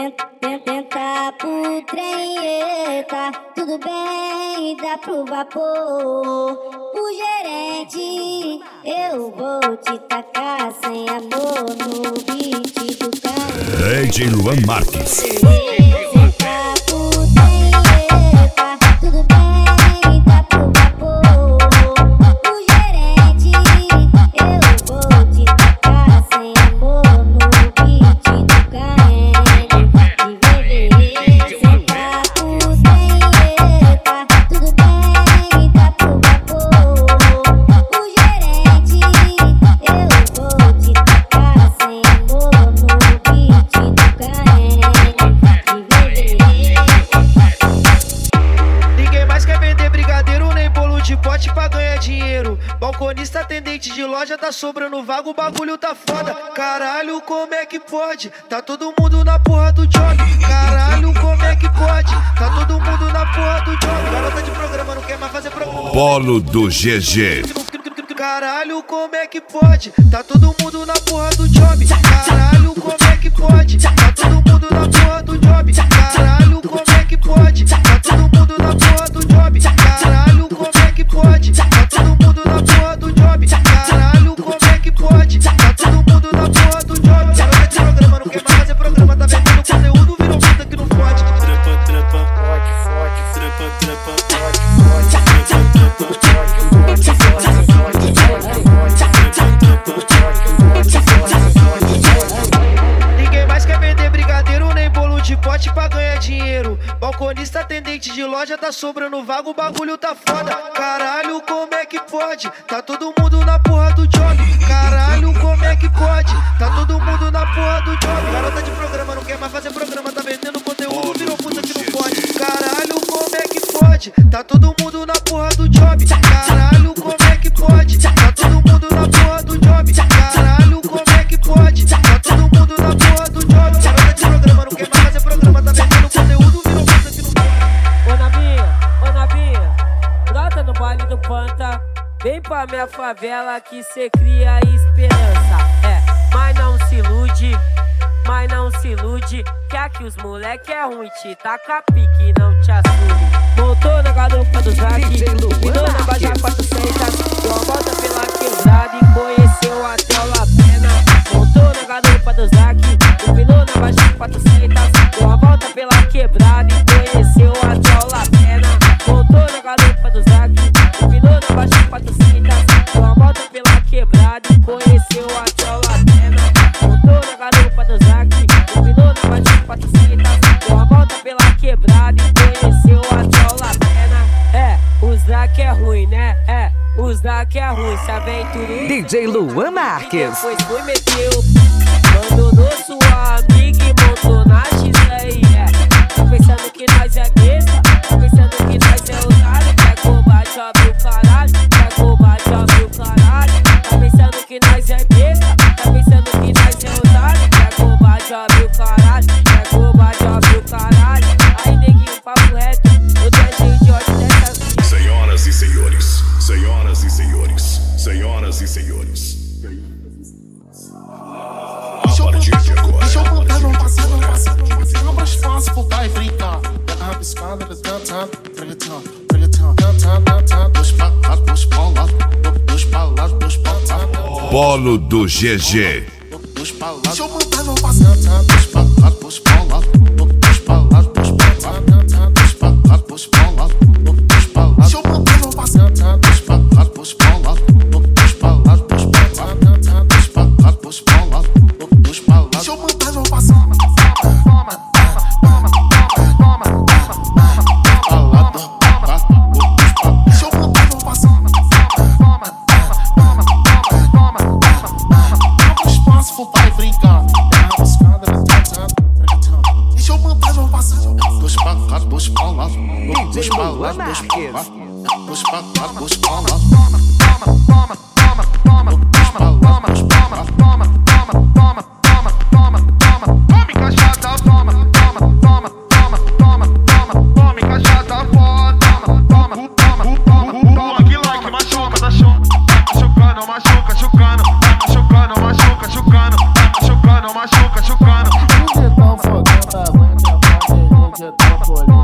Tenta pro trem, tá tudo bem, dá pro vapor. O gerente, eu vou te tacar sem amor no beat do carro. DJ Luan Marques. Balconista, atendente de loja, tá sobrando vaga, o bagulho tá foda. Caralho, como é que pode? Tá todo mundo na porra do job. Caralho, como é que pode? Tá todo mundo na porra do job. Garota de programa não quer mais fazer programa. Polo do GG. Caralho, como é que pode? Tá todo mundo na porra do job. Caralho, como é que pode? Tá todo mundo na porra do job. Caralho, como é que pode? Tá todo mundo na porra do job. Caralho, como é que pode? Tá todo mundo na porra do job. Caralho, como é que pode? Tá todo mundo na porra do job. Garota de programa não quer mais fazer programa, tá vendendo conteúdo, virou puta que não pode. Trepa, trepa, fode, trepa, trepa, fode, Ninguém mais quer vender brigadeiro nem bolo de pote pra ganhar dinheiro. Balconista, atendente de loja, tá sobrando vaga, o bagulho tá foda. Caralho, como é que pode? Tá todo mundo na porra do job. Caralho, como é que pode? Tá todo mundo na porra do job. Garota de programa não quer mais fazer programa, tá vendendo conteúdo, virou puta que não pode. Caralho, como é que pode? Tá todo mundo na porra do job. Caralho, como é que pode? Tá todo mundo na porra do job. Caralho, como é que pode? Tá todo mundo na porra do job. Garota de programa não quer mais fazer programa, tá vendendo conteúdo, virou puta que não pode. Ô Nabinha, brota no baile do Panta. Vem pra minha favela que cê cria esperança. Mas não se ilude, mas não se ilude, que aqui os moleque é ruim, te taca pique, não te assume. Montou na garupa do Zac, virou na Baja 400, deu uma volta pela quebrada e conheceu até o La Pena. Montou na garupa do Zac, virou na Baja 400, deu uma volta pela quebrada e conheceu até o La Pena. Montou na garupa do Zac, virou na Baja 400, deu uma volta pela quebrada e conheceu até o La Pena. Montou na garupa do Zac, virou na Baja 400, deu uma volta pela quebrada e conheceu até o La Pena. O Zac é ruim, né? O Zac é ruim, se aventurou. DJ Luan Marques. Depois foi meteu, abandonou sua amiga e montou na X-Aí. Tá pensando que nós é besta, tá pensando que nós é otário. Quer combate, abre o caralho, quer combate, abre o caralho. Tá pensando que nós é besta, tá pensando que nós é otário. Quer combate, abre o caralho, quer combate, abre o caralho. Aí neguinho, papo reto, eu tô cheio de ódio dessa vida. Senhoras e senhores, senhoras e senhores, senhoras e senhores. A partir de agora. Deixa eu contar, não passa. Não mais fácil, voltar e brincar. Pega a rabiscada, reggaeton. Dois pra lá, dois pra lá, dois pra lá, dois pra lá. Polo do GG. Dois pra lá. Deixa eu contar, não passa. Dois pra lá, dois pra lá, dois pra lá, dois pra lá. Dois pra lá, dois pra lá, dois pra lá. Deixa eu contar, não passa. Dois pra lá, dois pra lá, dois pra lá, dois pra lá. Dois pra lá, dois pra lá, dois pra lá. Deixa eu contar, não passa. Machuca, chocando. toma.